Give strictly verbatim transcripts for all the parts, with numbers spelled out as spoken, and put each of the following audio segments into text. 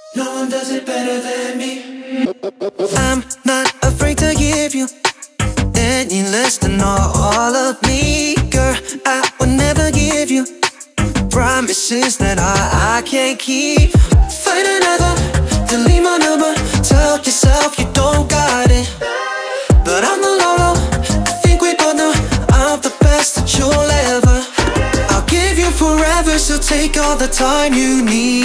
No one does it better than me. I'm not afraid to give you any less than all, all of me. Girl, I would never give you promises that I, I can't keep. Find another, delete my number. Tell yourself you don't got it, but I'm the low. I think we both know I'm the best that you'll ever. I'll give you forever, so take all the time you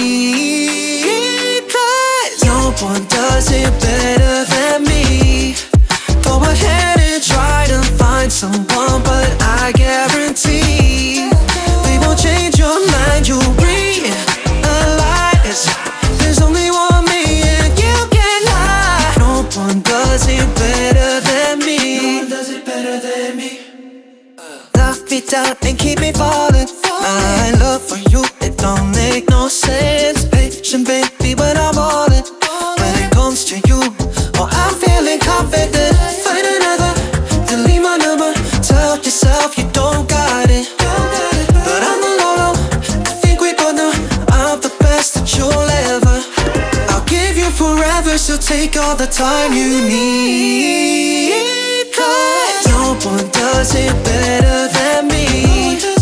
need. 'Cause no one does it better than me. Go ahead and try to find someone, but I guarantee they won't change your mind. You'll realize there's only one me and you can't lie. No one does it better than me. No one does it better than me. Love me down and keep me falling. My love for you, it don't make no sense. Patient baby when I'm all in. When it comes to you, oh I'm feeling confident. Find another, delete my number. Tell yourself you don't got it, but I'm the low. I think we both know I'm the best that you'll ever. I'll give you forever, so take all the time you need. 'Cause no one does it better than me.